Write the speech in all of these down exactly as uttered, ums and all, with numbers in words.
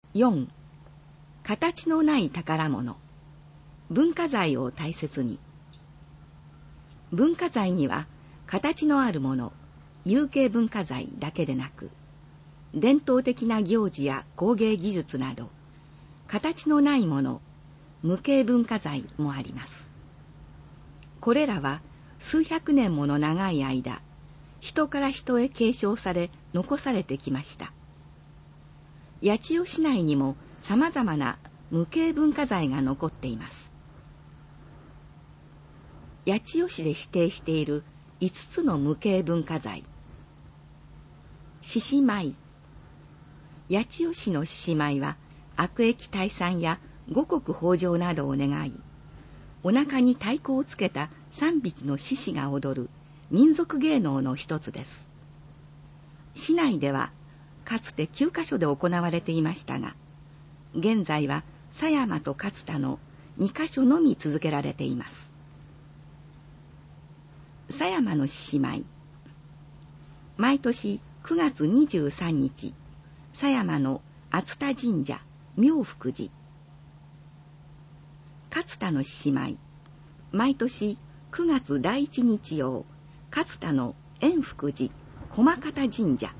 よん、形のない宝物。文化財を大切に。文化財には形のあるもの、有形文化財だけでなく、伝統的な行事や工芸技術など、形のないもの、無形文化財もあります。これらは数百年もの長い間、人から人へ継承され残されてきました。八千代市内にも様々な無形文化財が残っています。八千代市で指定しているいつつの無形文化財。獅子舞。八千代市の獅子舞は悪役退散や五穀豊穣などを願い、お腹に太鼓をつけた三匹の獅子が踊る民族芸能の一つです。市内ではかつてきゅうかしょで行われていましたが、現在は狭山と勝田のにかしょのみ続けられています。狭山の獅子舞。毎年くがつにじゅうさんにち、狭山の熱田神社、妙福寺。勝田の獅子舞。毎年くがつだいいちにち曜、勝田の円福寺、駒形神社。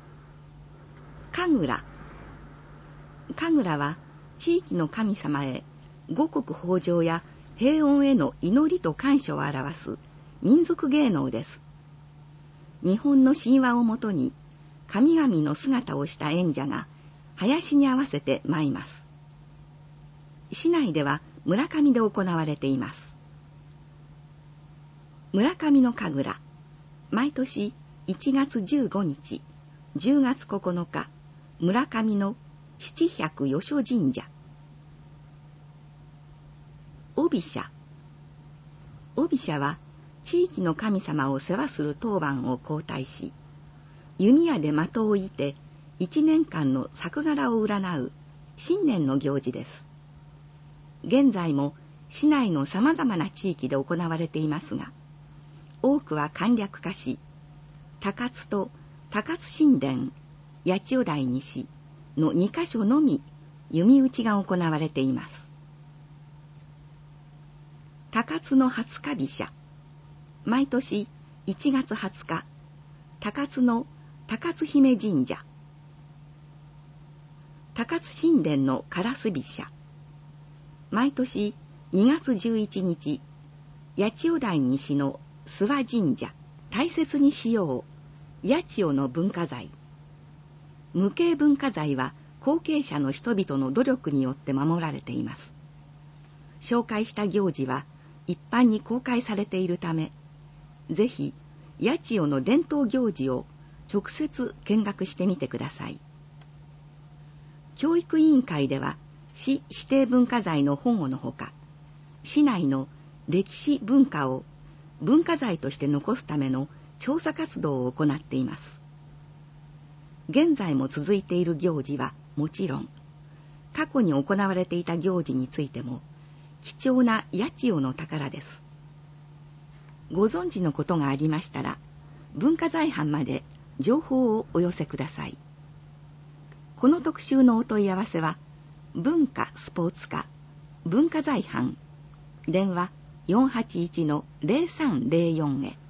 神楽。神楽は地域の神様へ五穀豊穣や平穏への祈りと感謝を表す民族芸能です。日本の神話をもとに神々の姿をした演者が囃子に合わせて舞います。市内では村上で行われています。村上の神楽。毎年いちがつじゅうごにち、じゅうがつここのか、村上の七百余所神社。帯社。帯社は地域の神様を世話する当番を交代し、弓矢で的を射て一年間の作柄を占う新年の行事です。現在も市内のさまざまな地域で行われていますが、多くは簡略化し、高津と高津神殿、八千代台西のにかしょのみ弓打ちが行われています。高津の初日飛車。毎年いちがつはつか、高津の高津姫神社。高津神殿の烏飛車。毎年にがつじゅういちにち、八千代台西の諏訪神社。大切にしよう、八千代の文化財。無形文化財は後継者の人々の努力によって守られています。紹介した行事は一般に公開されているため、ぜひ八千代の伝統行事を直接見学してみてください。教育委員会では市指定文化財の保護のほか、市内の歴史文化を文化財として残すための調査活動を行っています。現在も続いている行事はもちろん、過去に行われていた行事についても貴重な八千代の宝です。ご存知のことがありましたら、文化財班まで情報をお寄せください。この特集のお問い合わせは、文化スポーツ課文化財班、電話 よんはちいちのゼロさんゼロよん へ。